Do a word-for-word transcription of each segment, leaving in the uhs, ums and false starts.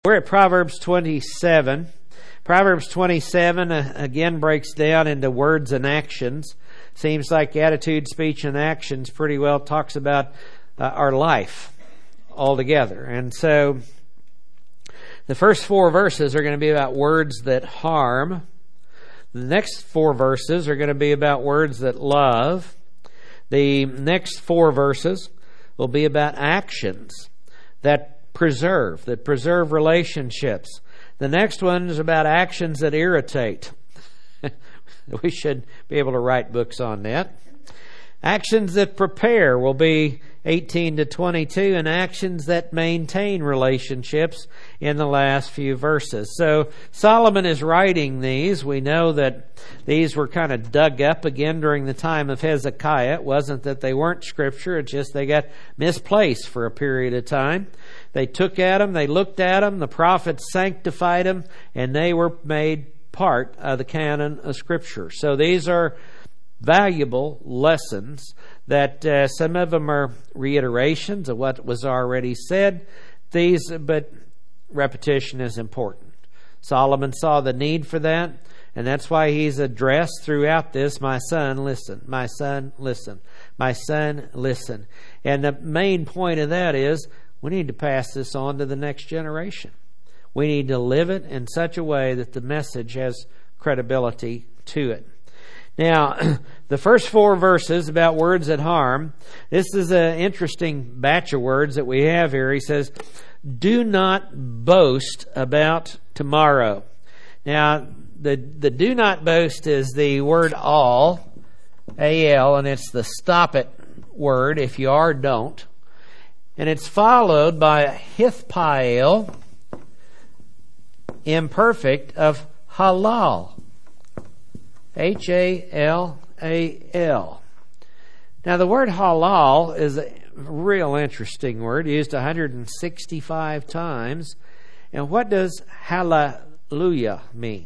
We're at Proverbs twenty-seven. Proverbs twenty-seven uh, again breaks down into words and actions. Seems like attitude, speech, and actions pretty well talks about uh, our life altogether. And so the first four verses are going to be about words that harm. The next four verses are going to be about words that love. The next four verses will be about actions that preserve, that preserve relationships. The next one is about actions that irritate. We should be able to write books on that. Actions that prepare will be eighteen to twenty-two, and actions that maintain relationships in the last few verses. So Solomon is writing these. We know that these were kind of dug up again during the time of Hezekiah. It wasn't that they weren't scripture, it's just they got misplaced for a period of time. They took at them, they looked at them, the prophets sanctified them, and they were made part of the canon of Scripture. So these are valuable lessons that uh, some of them are reiterations of what was already said. These, but repetition is important. Solomon saw the need for that, and that's why he's addressed throughout this, my son, listen, my son, listen, my son, listen. And the main point of that is we need to pass this on to the next generation. We need to live it in such a way that the message has credibility to it. Now, the first four verses about words that harm, this is an interesting batch of words that we have here. He says, do not boast about tomorrow. Now, the, the do not boast is the word all, A L, and it's the stop it word, if you are, don't. And it's followed by a hithpael, imperfect, of halal. H A L A L. Now the word halal is a real interesting word, used one hundred sixty-five times. And what does hallelujah mean?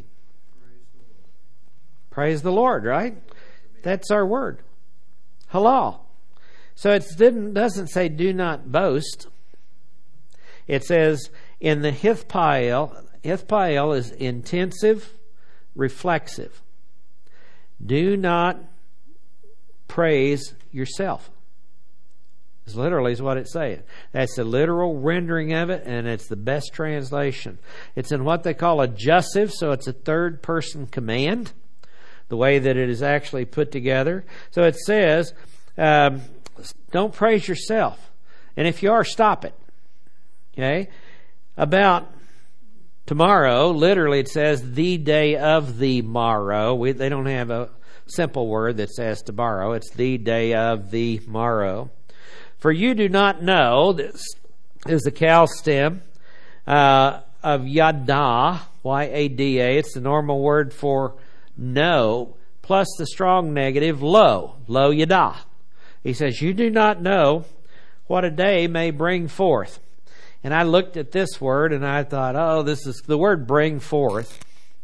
Praise the Lord, right? That's our word. Halal. So it didn't, doesn't say do not boast. It says in the hithpael, hithpael is intensive, reflexive. Do not praise yourself. It's literally is what it's saying. That's the literal rendering of it, and it's the best translation. It's in what they call a jussive, so it's a third person command, the way that it is actually put together. So it says, um, don't praise yourself. And if you are, stop it. Okay? About tomorrow, literally it says the day of the morrow. We, they don't have a simple word that says tomorrow. It's the day of the morrow. For you do not know, this is the cal stem uh, of yada, Y A D A. It's the normal word for know, plus the strong negative lo, lo yada. He says, you do not know what a day may bring forth. And I looked at this word and I thought, oh, this is the word bring forth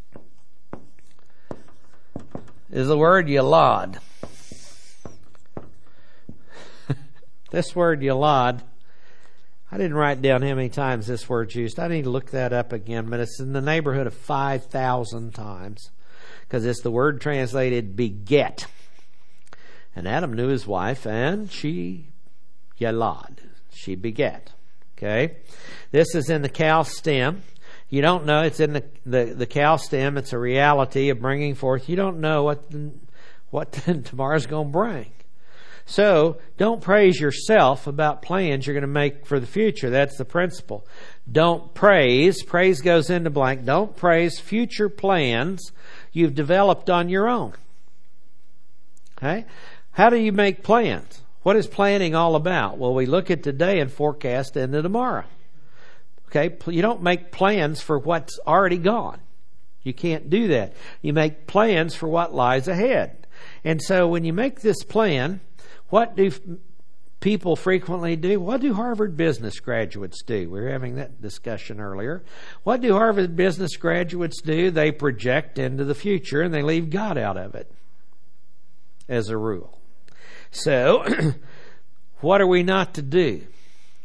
is the word yalad. This word yalad, I didn't write down how many times this word's used. I need to look that up again, but it's in the neighborhood of five thousand times because it's the word translated beget. And Adam knew his wife and she yalad. She beget. Okay, this is in the cal stem. You don't know, it's in the, the, the cal stem. It's a reality of bringing forth. You don't know what what tomorrow's going to bring. So don't praise yourself about plans you're going to make for the future. That's the principle. Don't praise. Praise goes into blank. Don't praise future plans you've developed on your own. Okay, how do you make plans? What is planning all about? Well, we look at today and forecast into tomorrow. Okay, you don't make plans for what's already gone. You can't do that. You make plans for what lies ahead. And so when you make this plan, what do people frequently do? What do Harvard business graduates do? We were having that discussion earlier. What do Harvard business graduates do? They project into the future and they leave God out of it, as a rule. So, what are we not to do?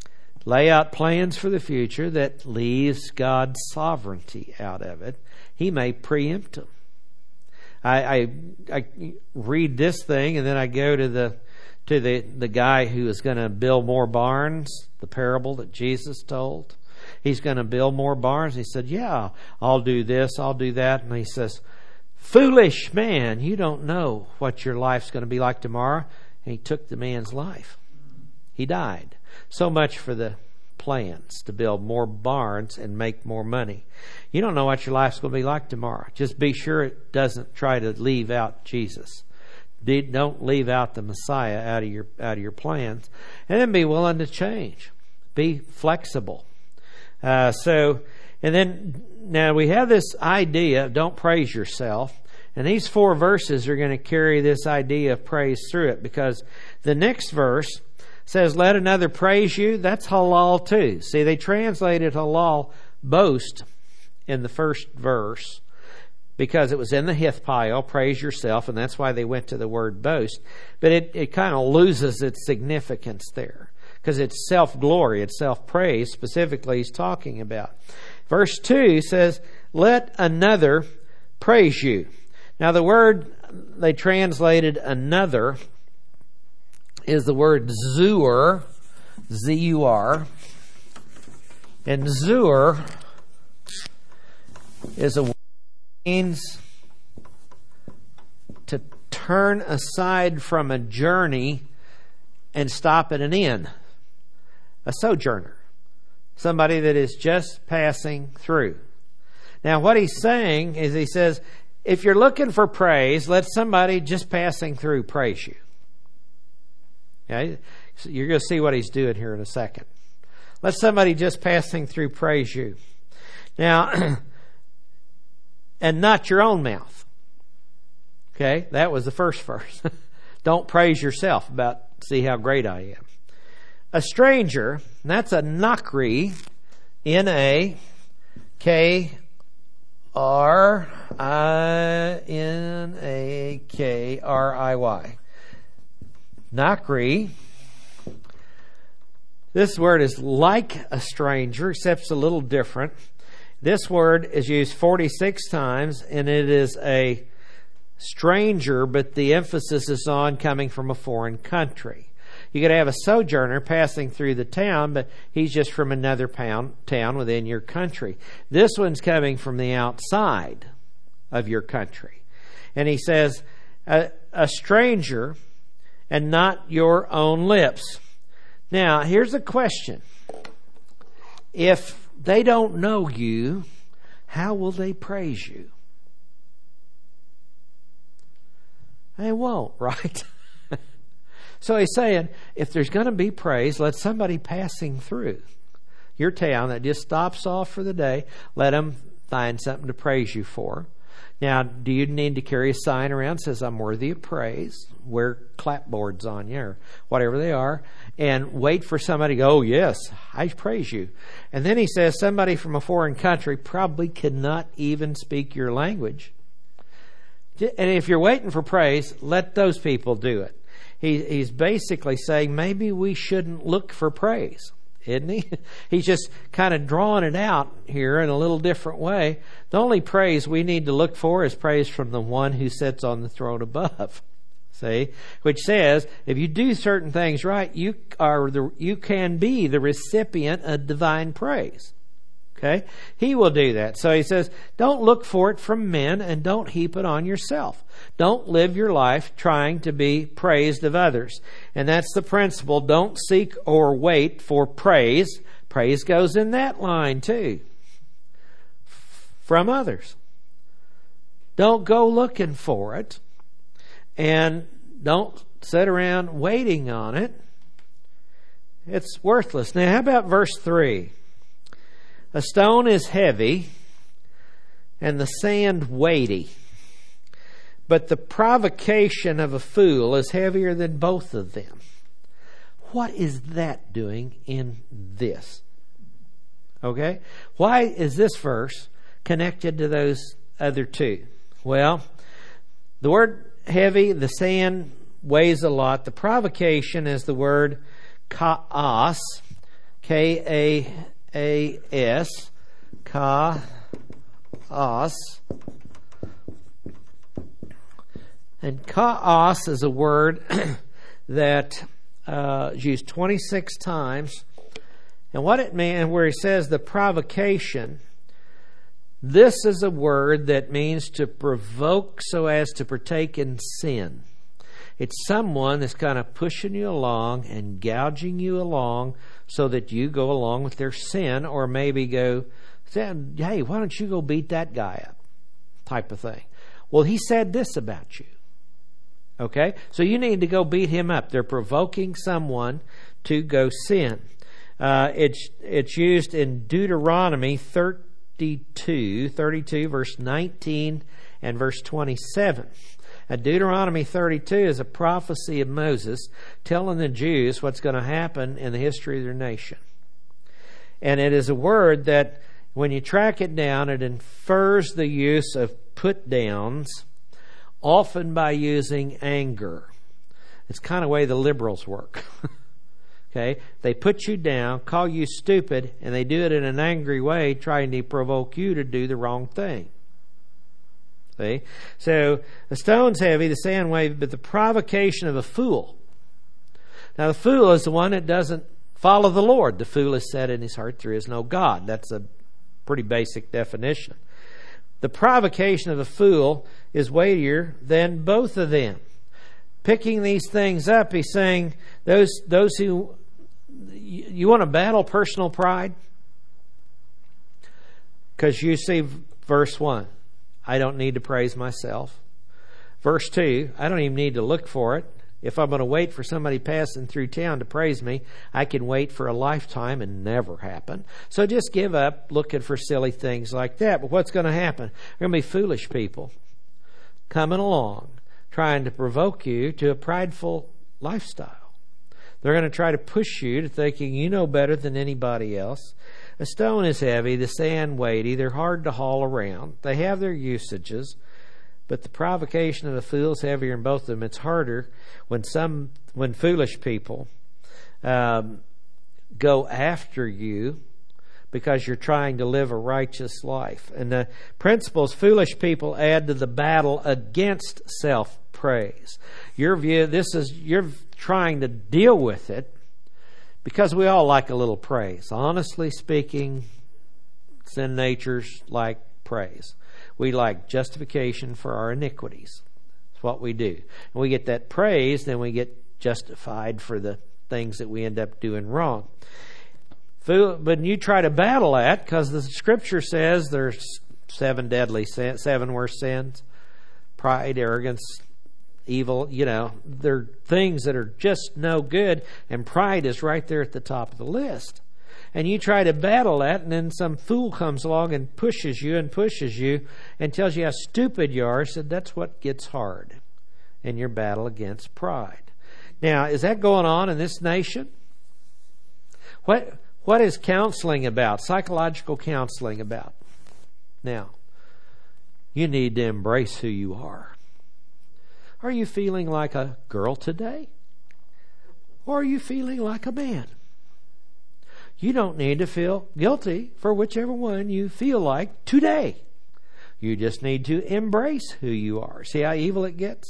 lay out plans for the future that leaves God's sovereignty out of it, He may preempt them. I, I, I read this thing and then I go to the to the, the guy who is going to build more barns, the parable that Jesus told. He's going to build more barns. He said, yeah, I'll do this, I'll do that. And he says, foolish man, you don't know what your life's going to be like tomorrow. And he took the man's life. He died. So much for the plans to build more barns and make more money. You don't know what your life's going to be like tomorrow. Just be sure it doesn't try to leave out Jesus. Don't leave out the Messiah out of your out of your plans. And then be willing to change. Be flexible. Uh, so, and then now we have this idea of don't praise yourself. And these four verses are going to carry this idea of praise through it, because the next verse says, let another praise you. That's halal too. See, they translated halal, boast, in the first verse, because it was in the hithpile, praise yourself, and that's why they went to the word boast. But it, it kind of loses its significance there, because it's self-glory, it's self-praise, specifically he's talking about. Verse two says, let another praise you. Now the word they translated another is the word zur, Z U R. And zur is a word that means to turn aside from a journey and stop at an inn. A sojourner. Somebody that is just passing through. Now what he's saying is, he says, if you're looking for praise, let somebody just passing through praise you. Okay? So you're going to see what he's doing here in a second. Let somebody just passing through praise you. Now, and not your own mouth. Okay? That was the first verse. Don't praise yourself about, see how great I am. A stranger, and that's a nakri, N A K R I N A K R I Y. Nakri. This word is like a stranger, except it's a little different. This word is used forty-six times, and it is a stranger, but the emphasis is on coming from a foreign country. You could have a sojourner passing through the town, but he's just from another pound, town within your country. This one's coming from the outside of your country. And he says, a, a stranger and not your own lips. Now, here's a question. If they don't know you, how will they praise you? They won't, right? So he's saying, if there's going to be praise, let somebody passing through your town that just stops off for the day, let them find something to praise you for. Now, do you need to carry a sign around that says, I'm worthy of praise? Wear clapboards on you or whatever they are. And wait for somebody to go, oh, yes, I praise you. And then he says somebody from a foreign country probably cannot even speak your language. And if you're waiting for praise, let those people do it. He, he's basically saying maybe we shouldn't look for praise, isn't he? He's just kind of drawing it out here in a little different way. The only praise we need to look for is praise from the one who sits on the throne above. See? Which says, if you do certain things right, you are the, you can be the recipient of divine praise. Okay? He will do that. So he says, don't look for it from men and don't heap it on yourself. Don't live your life trying to be praised of others. And that's the principle. Don't seek or wait for praise. Praise goes in that line too. From others. Don't go looking for it. And don't sit around waiting on it. It's worthless. Now how about verse three? A stone is heavy and the sand weighty, but the provocation of a fool is heavier than both of them. What is that doing in this? Okay? Why is this verse connected to those other two? Well, the word heavy, the sand weighs a lot. The provocation is the word ka'as. K A A S, Chaos. And chaos is a word that uh, is used twenty-six times. And what it means, where he says the provocation, this is a word that means to provoke so as to partake in sin. It's someone that's kind of pushing you along and gouging you along so that you go along with their sin, or maybe go, hey, why don't you go beat that guy up? Type of thing. Well, he said this about you. Okay? So you need to go beat him up. They're provoking someone to go sin. Uh, it's it's used in Deuteronomy thirty-two, thirty-two, verse nineteen and verse twenty-seven. Now, Deuteronomy thirty-two is a prophecy of Moses telling the Jews what's going to happen in the history of their nation. And it is a word that, when you track it down, it infers the use of put-downs, often by using anger. It's kind of the way the liberals work. Okay? They put you down, call you stupid, and they do it in an angry way, trying to provoke you to do the wrong thing. See? So, the stone's heavy, the sand weighty, but the provocation of a fool. Now, the fool is the one that doesn't follow the Lord. The fool has said in his heart, there is no God. That's a pretty basic definition. The provocation of a fool is weightier than both of them. Picking these things up, he's saying, those those who, you, you want to battle personal pride? Because you see verse one, I don't need to praise myself. Verse two, I don't even need to look for it. If I'm going to wait for somebody passing through town to praise me, I can wait for a lifetime and never happen. So just give up looking for silly things like that. But what's going to happen? There are going to be foolish people coming along trying to provoke you to a prideful lifestyle. They're going to try to push you to thinking you know better than anybody else. A stone is heavy, the sand weighty. They're hard to haul around. They have their usages. But the provocation of a fool is heavier in both of them. It's harder when some when foolish people um, go after you because you're trying to live a righteous life. And the principles foolish people add to the battle against self-praise. Your view, this is you're trying to deal with it because we all like a little praise. Honestly speaking, sin natures like praise. We like justification for our iniquities. That's what we do. And we get that praise, then we get justified for the things that we end up doing wrong. But when you try to battle that, because the Scripture says there's seven deadly sins, seven worst sins, pride, arrogance, evil, you know, they're things that are just no good, and pride is right there at the top of the list. And you try to battle that, and then some fool comes along and pushes you and pushes you and tells you how stupid you are. So that's what gets hard in your battle against pride. Now, is that going on in this nation? What what is counseling about? Psychological counseling about? Now, you need to embrace who you are. Are you feeling like a girl today? Or are you feeling like a man? You don't need to feel guilty for whichever one you feel like today. You just need to embrace who you are. See how evil it gets?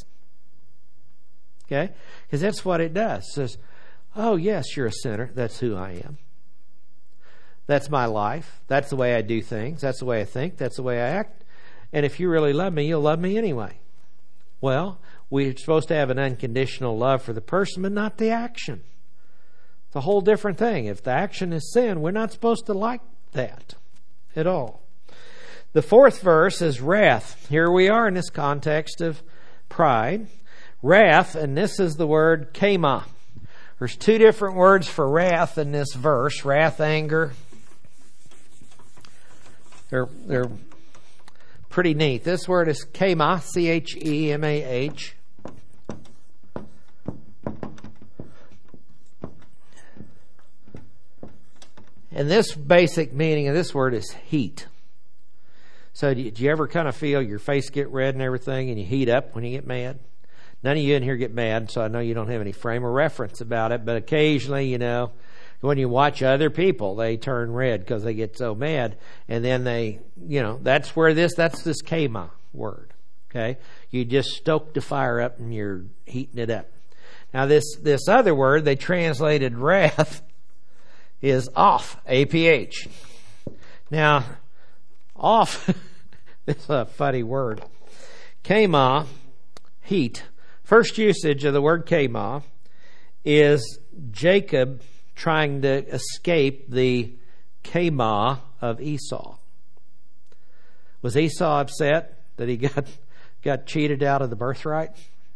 Okay? Because that's what it does. It says, oh, yes, you're a sinner. That's who I am. That's my life. That's the way I do things. That's the way I think. That's the way I act. And if you really love me, you'll love me anyway. Well, we're supposed to have an unconditional love for the person, but not the action. It's a whole different thing. If the action is sin, we're not supposed to like that at all. The fourth verse is wrath. Here we are in this context of pride. Wrath, and this is the word kema. There's two different words for wrath in this verse. Wrath, anger. They're, they're pretty neat. This word is kema, C H E M A H. And this basic meaning of this word is heat. So do you, do you ever kind of feel your face get red and everything and you heat up when you get mad? None of you in here get mad, so I know you don't have any frame of reference about it. But occasionally, you know, When you watch other people, they turn red because they get so mad. And then they, you know, that's where this, that's this kema word. Okay? You just stoke the fire up and you're heating it up. Now this, this other word, they translated wrath, is off, A P H. Now, off, it's a funny word. Kema, heat. First usage of the word kema is Jacob trying to escape the kema of Esau. Was Esau upset that he got got cheated out of the birthright?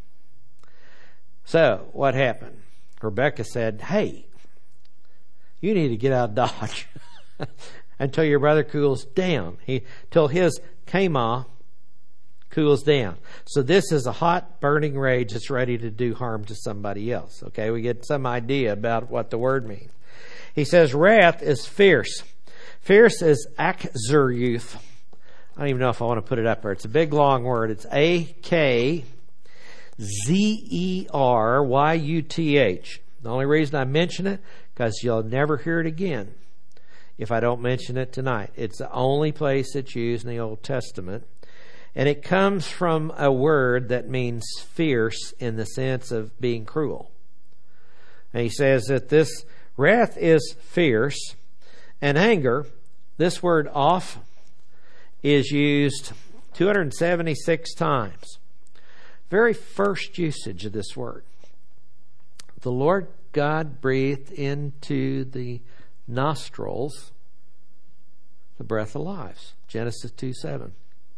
So, what happened? Rebekah said, hey, you need to get out of Dodge until your brother cools down. He, till his kema cools down. So this is a hot, burning rage that's ready to do harm to somebody else. Okay, we get some idea about what the word means. He says wrath is fierce. Fierce is akzuryuth. I don't even know if I want to put it up there. It's a big, long word. It's A K Z E R Y U T H. The only reason I mention it, because you'll never hear it again if I don't mention it tonight. It's the only place it's used in the Old Testament. And it comes from a word that means fierce in the sense of being cruel. And he says that this wrath is fierce, and anger, this word off, is used two hundred seventy-six times. Very first usage of this word. The Lord God breathed into the nostrils the breath of life. Genesis two seven.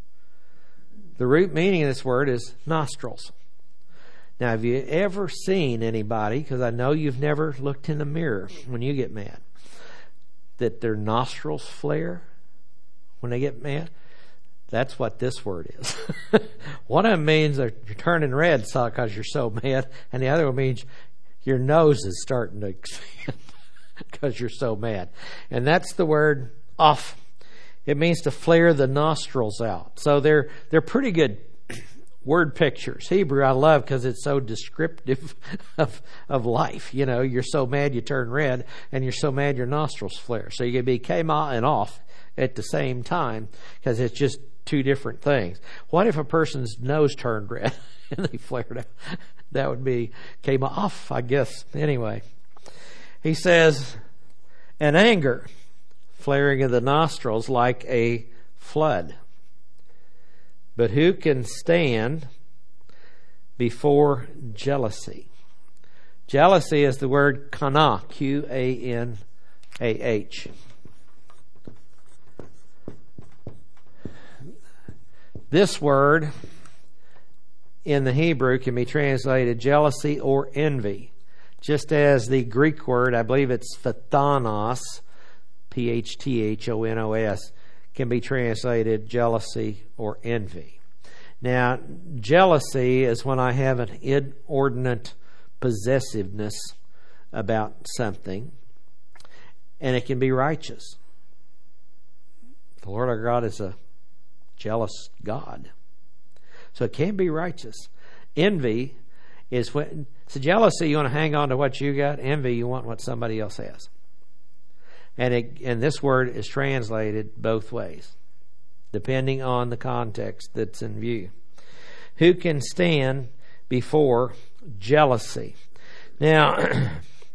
The root meaning of this word is nostrils. Now, have you ever seen anybody, because I know you've never looked in the mirror when you get mad, that their nostrils flare when they get mad? That's what this word is. One of them means that you're turning red because you're so mad, and the other one means your nose is starting to expand because you're so mad. And that's the word off. It means to flare the nostrils out. So they're they're pretty good word pictures. Hebrew I love because it's so descriptive of of life. You know, you're so mad you turn red, and you're so mad your nostrils flare. So you can be kema and off at the same time because it's just two different things. What if a person's nose turned red and they flared out? That would be kema off, I guess. Anyway, he says, and anger, flaring of the nostrils like a flood. But who can stand before jealousy? Jealousy is the word kana, Q A N A H. This word in the Hebrew can be translated jealousy or envy, just as the Greek word, I believe it's phthanos, P H T H O N O S, can be translated jealousy or envy. Now, jealousy is when I have an inordinate possessiveness about something, and it can be righteous. The Lord our God is a jealous God. So it can be righteous. Envy is when, so jealousy, you want to hang on to what you got. Envy, you want what somebody else has. And it, and this word is translated both ways, depending on the context that's in view. Who can stand before jealousy? Now,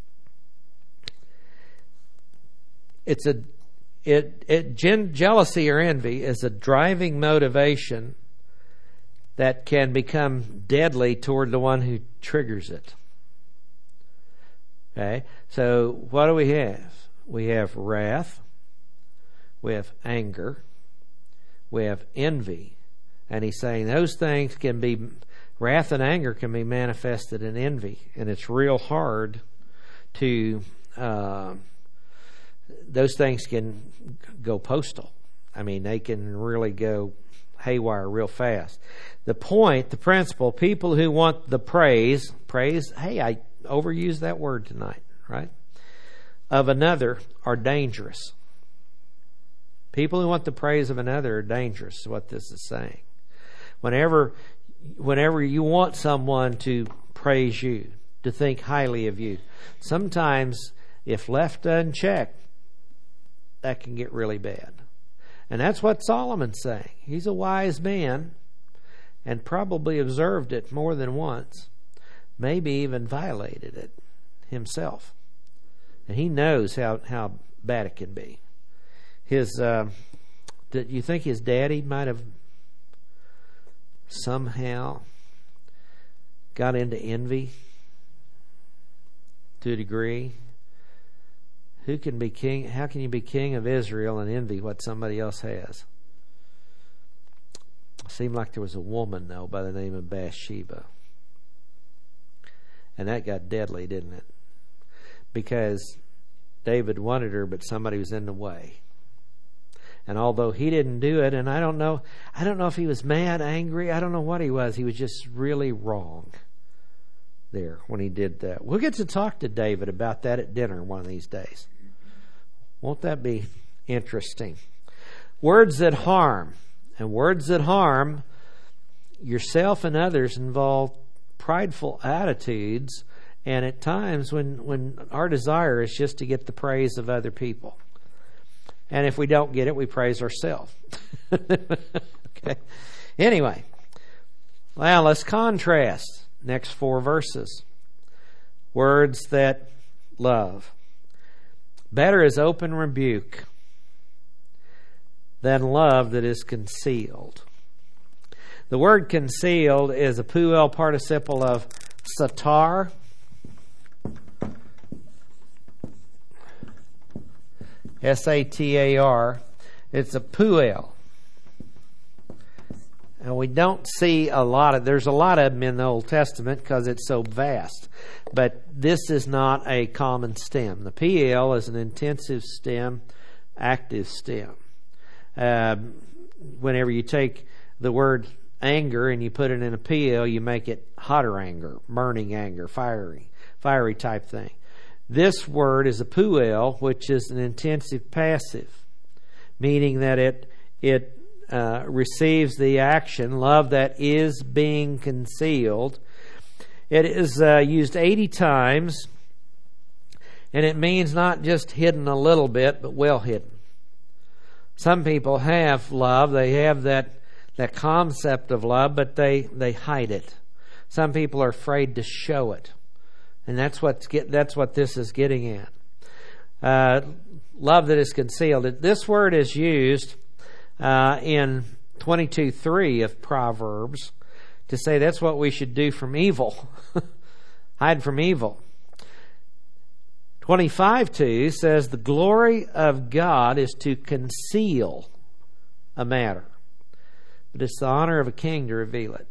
it's a it it gen, jealousy or envy is a driving motivation that can become deadly toward the one who triggers it. Okay, so what do we have? We have wrath, we have anger, we have envy. And he's saying those things can be, wrath and anger can be manifested in envy. And it's real hard to, uh, those things can go postal. I mean, they can really go haywire real fast. The point, the principle, people who want the praise, praise, hey, I overused that word tonight, right? Of another are dangerous. People who want the praise of another are dangerous, is what this is saying. Whenever, whenever you want someone to praise you, to think highly of you, sometimes if left unchecked, that can get really bad. And that's what Solomon's saying. He's a wise man and probably observed it more than once, maybe even violated it himself. And he knows how, how bad it can be. His, uh, did you think his daddy might have somehow got into envy to a degree? Who can be king? How can you be king of Israel and envy what somebody else has? It seemed like there was a woman, though, by the name of Bathsheba. And that got deadly, didn't it? Because David wanted her, but somebody was in the way. And although he didn't do it, and I don't know, I don't know if he was mad, angry, I don't know what he was. He was just really wrong there when he did that. We'll get to talk to David about that at dinner one of these days. Won't that be interesting? Words that harm. And words that harm yourself and others involve prideful attitudes, and at times when, when our desire is just to get the praise of other people. And if we don't get it, we praise ourselves. Okay. Anyway, well, let's contrast next four verses. Words that love. Better is open rebuke than love that is concealed. The word concealed is a puel participle of satar. S A T A R. It's a puel. And we don't see a lot of, there's a lot of them in the Old Testament because it's so vast. But this is not a common stem. The P L is an intensive stem, active stem. Uh, whenever you take the word anger and you put it in a P L, you make it hotter anger, burning anger, fiery, fiery type thing. This word is a puel, which is an intensive passive, meaning that it it uh, receives the action, love that is being concealed. It is uh, used eighty times, and it means not just hidden a little bit, but well hidden. Some people have love, they have that that concept of love, but they, they hide it. Some people are afraid to show it. And that's what's get, that's what this is getting at. Uh, love that is concealed. This word is used uh, in twenty-two three of Proverbs to say that's what we should do from evil. Hide from evil. twenty-five two says the glory of God is to conceal a matter, but it's the honor of a king to reveal it.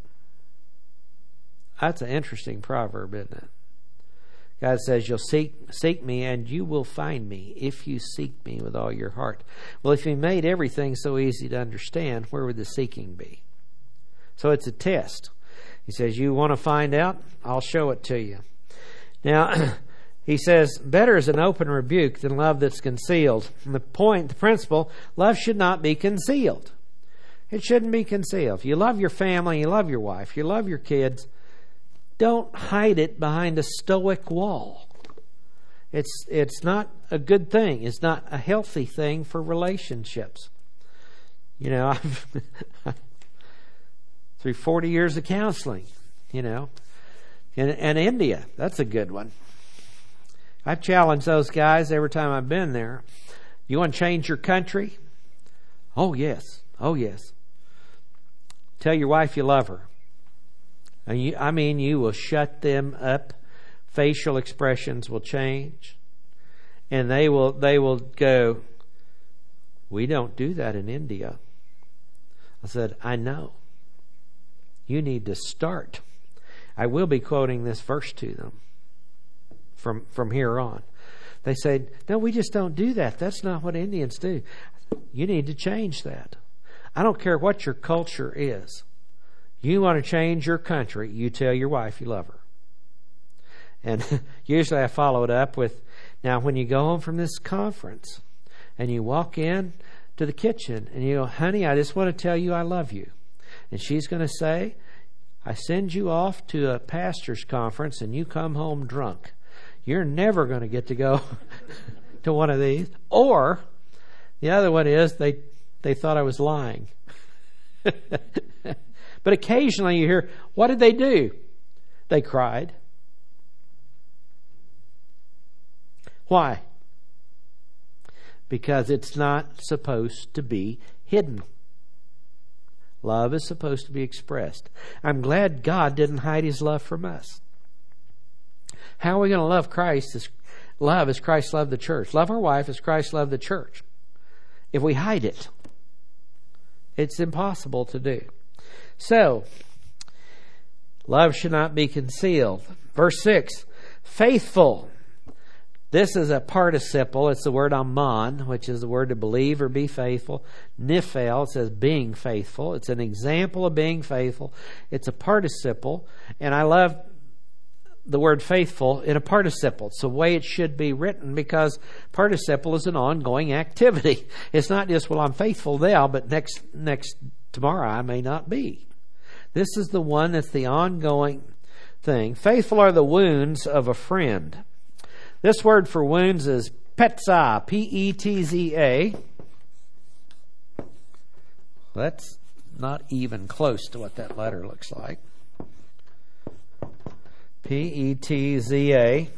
That's an interesting proverb, isn't it? God says, you'll seek seek me and you will find me if you seek me with all your heart. Well, if He made everything so easy to understand, where would the seeking be? So it's a test. He says, you want to find out? I'll show it to you. Now, He says, better is an open rebuke than love that's concealed. And the point, the principle, love should not be concealed. It shouldn't be concealed. If you love your family, you love your wife, you love your kids, don't hide it behind a stoic wall. It's it's not a good thing. It's not a healthy thing for relationships. You know, I've through forty years of counseling, you know, and, and India, that's a good one. I've challenged those guys every time I've been there. You want to change your country? Oh, yes. Oh, yes. Tell your wife you love her. And you, I mean, you will shut them up. Facial expressions will change. And they will they will go, we don't do that in India. I said, I know. You need to start. I will be quoting this verse to them from, from here on. They said, no, we just don't do that. That's not what Indians do. You need to change that. I don't care what your culture is. You want to change your country, you tell your wife you love her. And usually I follow it up with, now when you go home from this conference and you walk in to the kitchen and you go, honey, I just want to tell you I love you. And she's going to say, I send you off to a pastor's conference and you come home drunk. you're never going to get to go to one of these. Or the other one is they they thought I was lying. But occasionally you hear, what did they do? They cried. Why? Because it's not supposed to be hidden. Love is supposed to be expressed. I'm glad God didn't hide His love from us. How are we going to love Christ? As, love as Christ loved the church. Love our wife as Christ loved the church. If we hide it, it's impossible to do. So, love should not be concealed. Verse six, faithful. This is a participle. It's the word aman, which is the word to believe or be faithful. Niphal, it says being faithful. It's an example of being faithful. It's a participle. And I love the word faithful in a participle. It's the way it should be written, because participle is an ongoing activity. It's not just, well, I'm faithful now, but next next tomorrow I may not be. This is the one that's the ongoing thing. Faithful are the wounds of a friend. This word for wounds is petza, P E T Z A. That's not even close to what that letter looks like. P E T Z A.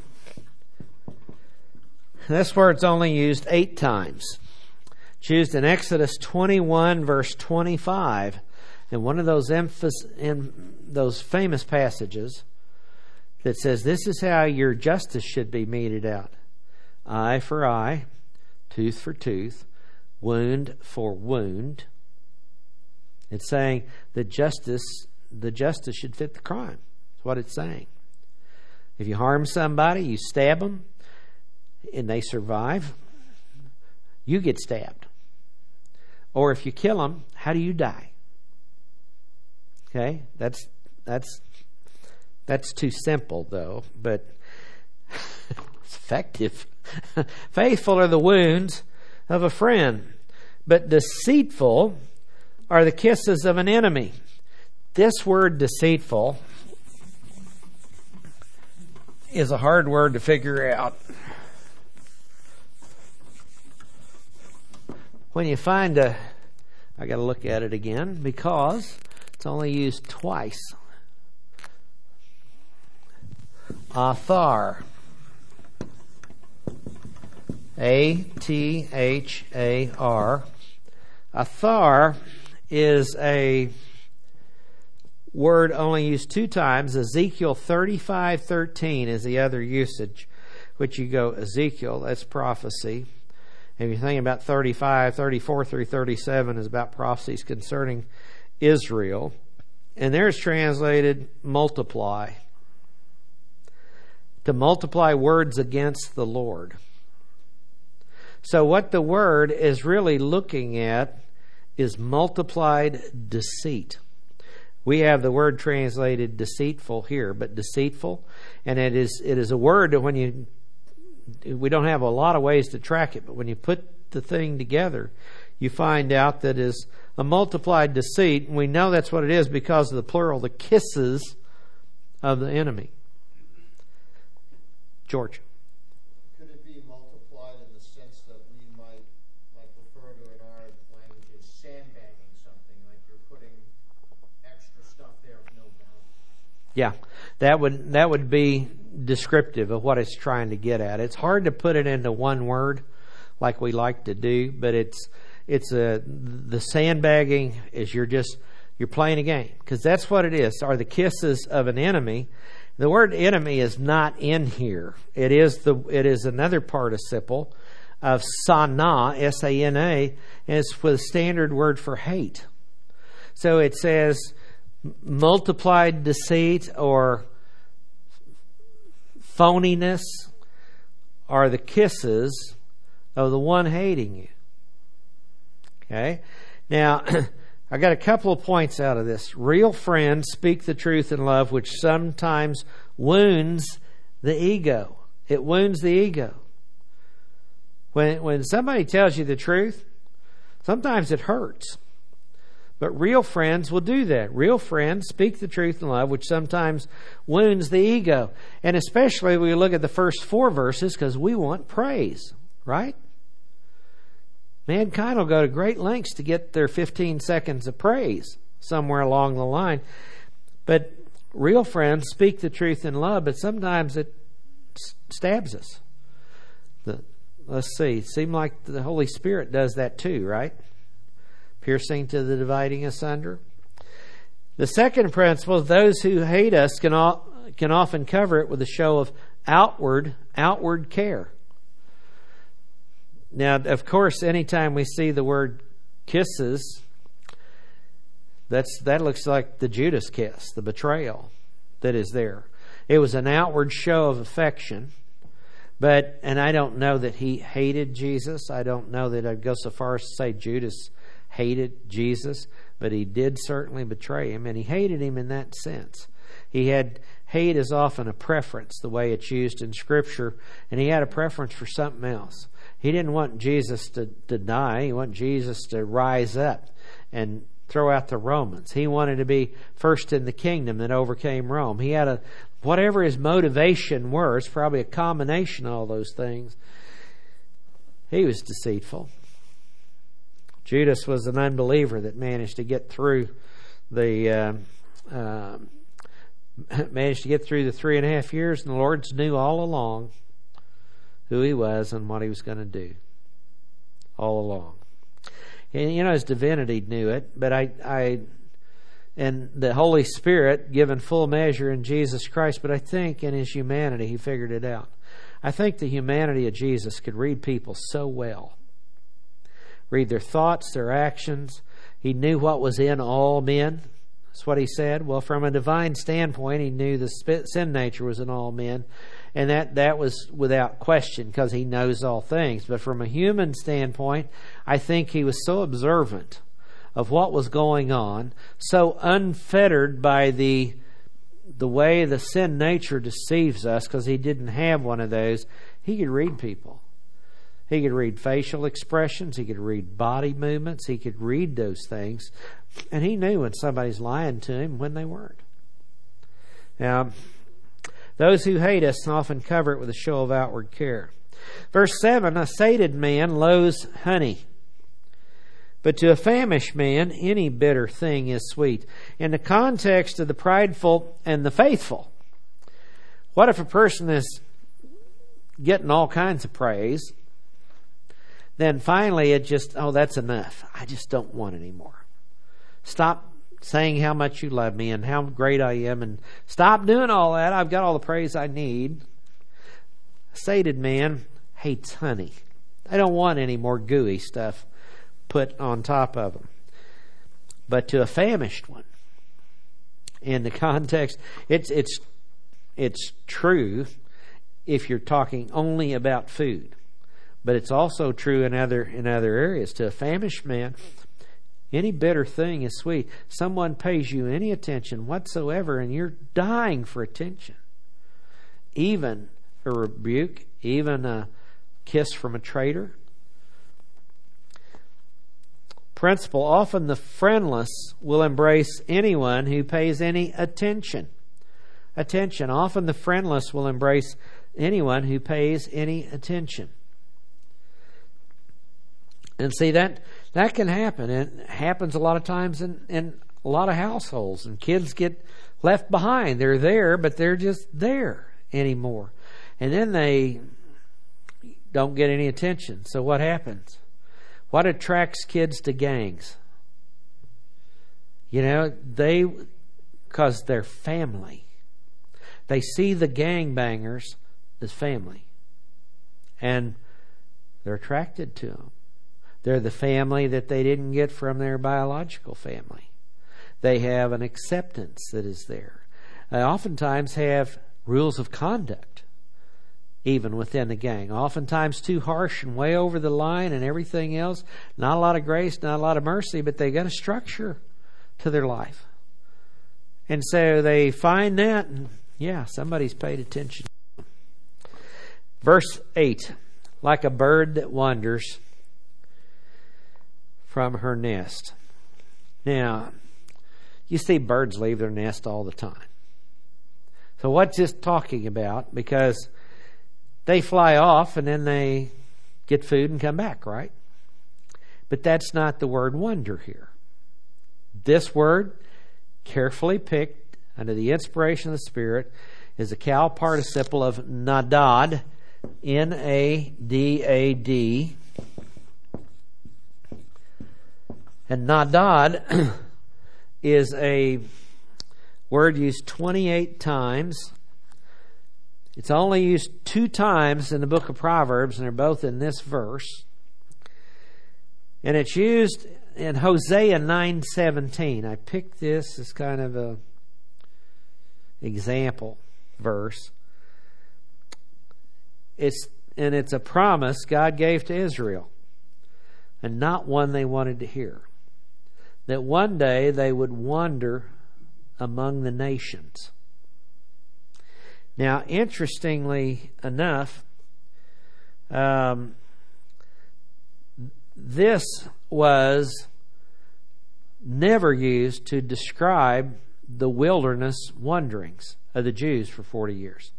This word's only used eight times. It's used in Exodus twenty-one, verse twenty-five. And one of those emphasis in those famous passages that says, this is how your justice should be meted out. Eye for eye, tooth for tooth, wound for wound. It's saying the justice, the justice should fit the crime. That's what it's saying. If you harm somebody, you stab them, and they survive, you get stabbed. Or if you kill them, how do you die? Okay, that's that's that's too simple, though, but it's effective. Faithful are the wounds of a friend, but deceitful are the kisses of an enemy. This word deceitful is a hard word to figure out. When you find a, I got to look at it again because it's only used twice. Athar. A T H A R. Athar is a word only used two times. Ezekiel thirty-five thirteen is the other usage, which you go, Ezekiel, that's prophecy. If you're thinking about thirty-five, thirty-four through thirty-seven is about prophecies concerning Israel. And there's translated multiply. To multiply words against the Lord. So what the word is really looking at is multiplied deceit. We have the word translated deceitful here, but deceitful, and it is it is a word that when you, we don't have a lot of ways to track it, but when you put the thing together, you find out that is a multiplied deceit, and we know that's what it is because of the plural, the kisses of the enemy. George. Could it be multiplied in the sense that we might like refer to in our language as sandbagging something, like you're putting extra stuff there of no value? Yeah, that would that would be descriptive of what it's trying to get at. It's hard to put it into one word like we like to do, but it's it's a the sandbagging is you're just you're playing a game, because that's what it is. Are the kisses of an enemy. The word enemy is not in here. It is the it is another participle of sana, S A N A, and it's the standard word for hate. So it says multiplied deceit or phoniness are the kisses of the one hating you. Okay? Now, I got a couple of points out of this. Real friends speak the truth in love, which sometimes wounds the ego. It wounds the ego. When when somebody tells you the truth, sometimes it hurts. But real friends will do that. Real friends speak the truth in love, which sometimes wounds the ego. And especially when we look at the first four verses, because we want praise, right? Mankind will go to great lengths to get their fifteen seconds of praise somewhere along the line. But real friends speak the truth in love, but sometimes it stabs us. The, let's see, it seems like the Holy Spirit does that too, right? Piercing to the dividing asunder. The second principle is those who hate us can, all, can often cover it with a show of outward, outward care. Now, of course, anytime we see the word kisses, that's that looks like the Judas kiss, the betrayal that is there. It was an outward show of affection, but, and I don't know that he hated Jesus. I don't know that I'd go so far as to say Judas hated Jesus, but he did certainly betray him, and he hated him in that sense. He had, hate is often a preference, the way it's used in Scripture, and he had a preference for something else. He didn't want Jesus to, to die. He wanted Jesus to rise up and throw out the Romans. He wanted to be first in the kingdom that overcame Rome. He had a, whatever his motivation were, it's probably a combination of all those things. He was deceitful. Judas was an unbeliever that managed to get through the uh, uh, managed to get through the three and a half years, and the Lord knew all along who he was and what he was going to do. All along. And you know, his divinity knew it, but I, I, and the Holy Spirit given full measure in Jesus Christ, but I think in his humanity he figured it out. I think the humanity of Jesus could read people so well. Read their thoughts, their actions. He knew what was in all men. That's what he said. Well, from a divine standpoint, he knew the sin nature was in all men. And that, that was without question because he knows all things. But from a human standpoint, I think he was so observant of what was going on, so unfettered by the the way the sin nature deceives us, because he didn't have one of those. He could read people. He could read facial expressions. He could read body movements. He could read those things. And he knew when somebody's lying to him when they weren't. Now, those who hate us often cover it with a show of outward care. Verse seven, a sated man loathes honey, but to a famished man any bitter thing is sweet. In the context of the prideful and the faithful, what if a person is getting all kinds of praise, then finally it just, oh, that's enough. I just don't want any more. Stop saying how much you love me and how great I am, and stop doing all that. I've got all the praise I need. A sated man hates honey. They don't want any more gooey stuff put on top of them. But to a famished one, in the context, it's it's it's true if you're talking only about food, but it's also true in other in other areas. To a famished man, any bitter thing is sweet. Someone pays you any attention whatsoever, and you're dying for attention. Even a rebuke, even a kiss from a traitor. Principle, often the friendless will embrace anyone who pays any attention. Attention. Often the friendless will embrace anyone who pays any attention. And see, that that can happen. It happens a lot of times in, in a lot of households. And kids get left behind. They're there, but they're just there anymore. And then they don't get any attention. So what happens? What attracts kids to gangs? You know, they, because they're family. They see the gangbangers as family. And they're attracted to them. They're the family that they didn't get from their biological family. They have an acceptance that is there. They oftentimes have rules of conduct, even within the gang. Oftentimes too harsh and way over the line and everything else. Not a lot of grace, not a lot of mercy, but they got a structure to their life. And so they find that, and yeah, somebody's paid attention. Verse eight, like a bird that wanders from her nest. Now, you see birds leave their nest all the time. So what's this talking about? Because they fly off and then they get food and come back, right? But that's not the word wonder here. This word, carefully picked under the inspiration of the Spirit, is a cal participle of nadad, N A D A D. And nadad is a word used twenty-eight times. It's only used two times in the book of Proverbs, and they're both in this verse. And it's used in Hosea nine seventeen. I picked this as kind of a example verse. It's and it's a promise God gave to Israel, and not one they wanted to hear. That one day they would wander among the nations. Now, interestingly enough, um, this was never used to describe the wilderness wanderings of the Jews for forty years.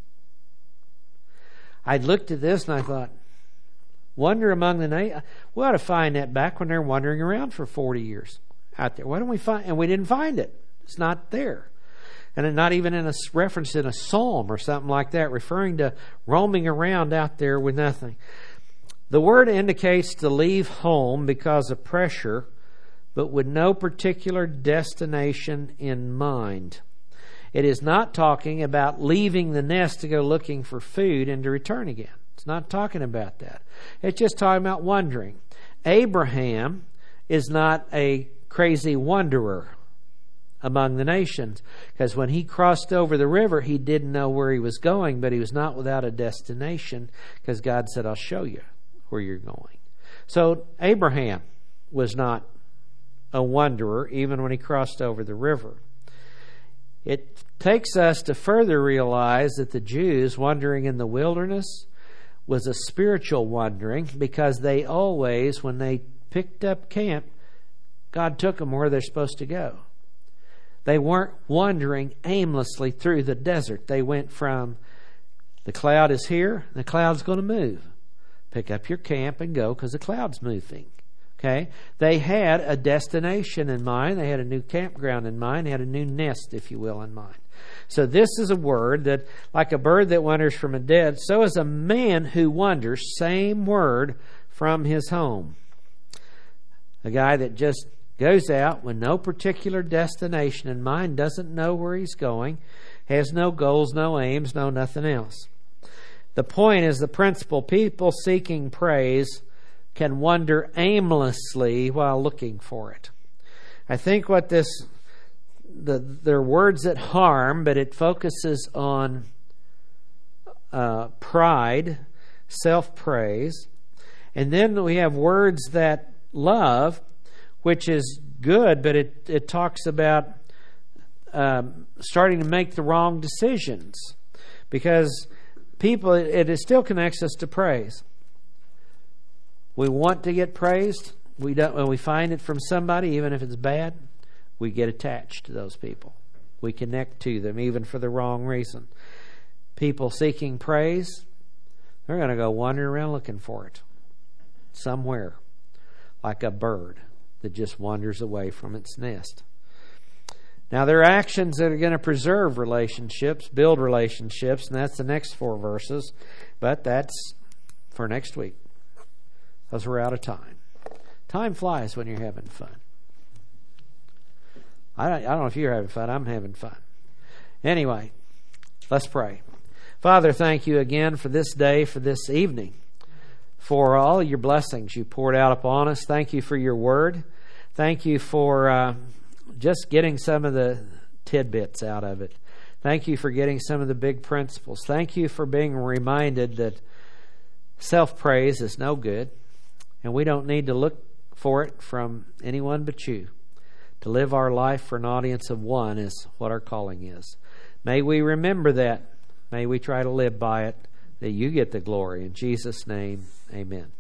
I looked at this and I thought, wander among the nations? We ought to find that back when they're wandering around for forty years out there. Why don't we find? And we didn't find it. It's not there. And not even in a reference in a psalm or something like that, referring to roaming around out there with nothing. The word indicates to leave home because of pressure, but with no particular destination in mind. It is not talking about leaving the nest to go looking for food and to return again. It's not talking about that. It's just talking about wandering. Abraham is not a crazy wanderer among the nations, because when he crossed over the river, he didn't know where he was going, but he was not without a destination, because God said, I'll show you where you're going. So Abraham was not a wanderer even when he crossed over the river. It takes us to further realize that the Jews wandering in the wilderness was a spiritual wandering, because they always, when they picked up camp, God took them where they're supposed to go. They weren't wandering aimlessly through the desert. They went from the cloud is here, the cloud's going to move. Pick up your camp and go because the cloud's moving. Okay? They had a destination in mind. They had a new campground in mind. They had a new nest, if you will, in mind. So this is a word that, like a bird that wanders from a dead, so is a man who wanders, same word, from his home. A guy that just goes out with no particular destination in mind, doesn't know where he's going, has no goals, no aims, no nothing else. The point is the principle: people seeking praise can wander aimlessly while looking for it. I think what this, the, they're words that harm, but it focuses on uh, pride, self-praise. And then we have words that love, which is good, but it, it talks about um, starting to make the wrong decisions. Because people, it, it still connects us to praise. We want to get praised. We don't. When we find it from somebody, even if it's bad, we get attached to those people. We connect to them, even for the wrong reason. People seeking praise, they're going to go wandering around looking for it somewhere, like a bird that just wanders away from its nest. Now, there are actions that are going to preserve relationships, build relationships, and that's the next four verses. But that's for next week, because we're out of time. Time flies when you're having fun. I don't, I don't know if you're having fun. I'm having fun. Anyway, let's pray. Father, thank you again for this day, for this evening, for all your blessings you poured out upon us. Thank you for your word. Thank you for uh, just getting some of the tidbits out of it. Thank you for getting some of the big principles. Thank you for being reminded that self-praise is no good, and we don't need to look for it from anyone but you. To live our life for an audience of one is what our calling is. May we remember that. May we try to live by it, that you get the glory. In Jesus' name, amen.